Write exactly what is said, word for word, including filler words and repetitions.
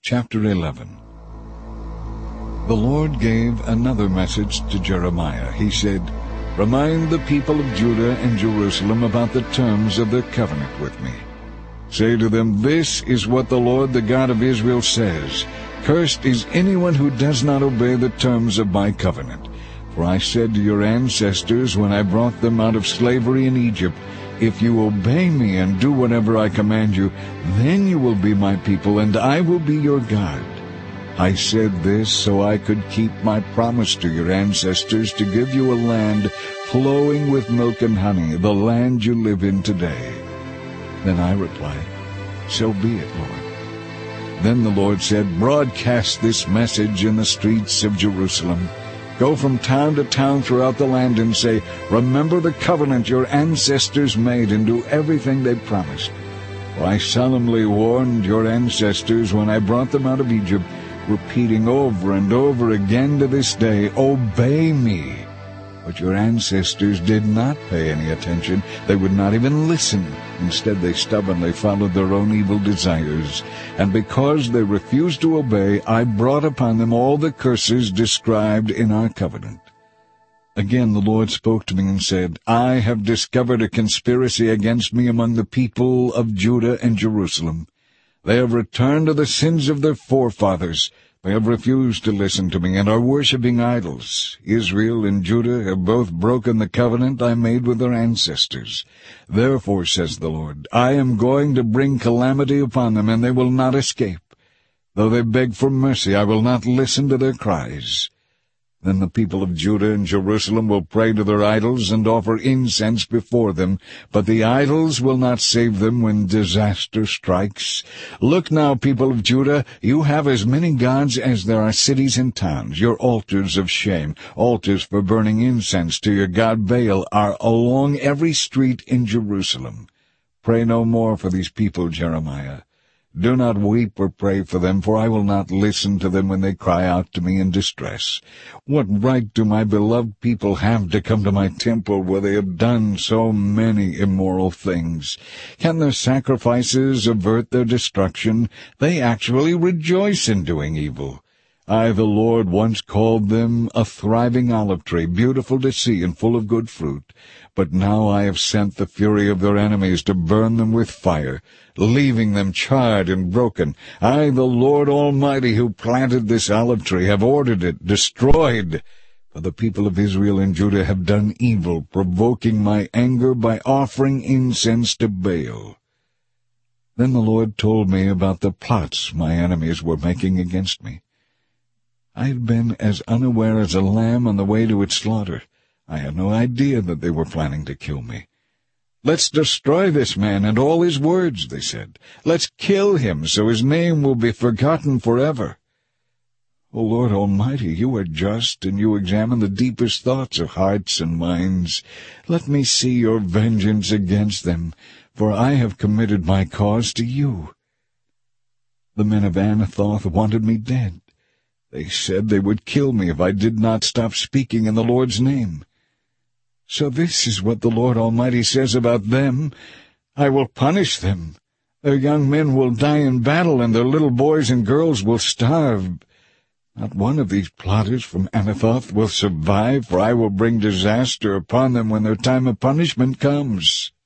Chapter eleven. The Lord gave another message to Jeremiah. He said, "Remind the people of Judah and Jerusalem about the terms of their covenant with me. Say to them, this is what the Lord, the God of Israel, says. Cursed is anyone who does not obey the terms of my covenant. For I said to your ancestors when I brought them out of slavery in Egypt, if you obey me and do whatever I command you, then you will be my people, and I will be your God. I said this so I could keep my promise to your ancestors to give you a land flowing with milk and honey, the land you live in today." Then I replied, "So be it, Lord." Then the Lord said, "Broadcast this message in the streets of Jerusalem. Go from town to town throughout the land and say, remember the covenant your ancestors made and do everything they promised. For I solemnly warned your ancestors when I brought them out of Egypt, repeating over and over again to this day, obey me. But your ancestors did not pay any attention. They would not even listen. Instead, they stubbornly followed their own evil desires. And because they refused to obey, I brought upon them all the curses described in our covenant." Again the Lord spoke to me and said, "I have discovered a conspiracy against me among the people of Judah and Jerusalem. They have returned to the sins of their forefathers. They have refused to listen to me and are worshipping idols. Israel and Judah have both broken the covenant I made with their ancestors. Therefore, says the Lord, I am going to bring calamity upon them, and they will not escape. Though they beg for mercy, I will not listen to their cries. Then the people of Judah and Jerusalem will pray to their idols and offer incense before them, but the idols will not save them when disaster strikes. Look now, people of Judah, you have as many gods as there are cities and towns. Your altars of shame, altars for burning incense to your god Baal, are along every street in Jerusalem. Pray no more for these people, Jeremiah. Do not weep or pray for them, for I will not listen to them when they cry out to me in distress. What right do my beloved people have to come to my temple where they have done so many immoral things? Can their sacrifices avert their destruction? They actually rejoice in doing evil. I, the Lord, once called them a thriving olive tree, beautiful to see and full of good fruit. But now I have sent the fury of their enemies to burn them with fire, leaving them charred and broken. I, the Lord Almighty, who planted this olive tree, have ordered it destroyed. For the people of Israel and Judah have done evil, provoking my anger by offering incense to Baal." Then the Lord told me about the plots my enemies were making against me. I had been as unaware as a lamb on the way to its slaughter. I had no idea that they were planning to kill me. "Let's destroy this man and all his words," they said. "Let's kill him so his name will be forgotten forever." O Lord Almighty, you are just, and you examine the deepest thoughts of hearts and minds. Let me see your vengeance against them, for I have committed my cause to you. The men of Anathoth wanted me dead. They said they would kill me if I did not stop speaking in the Lord's name. So this is what the Lord Almighty says about them. I will punish them. Their young men will die in battle, and their little boys and girls will starve. Not one of these plotters from Anathoth will survive, for I will bring disaster upon them when their time of punishment comes.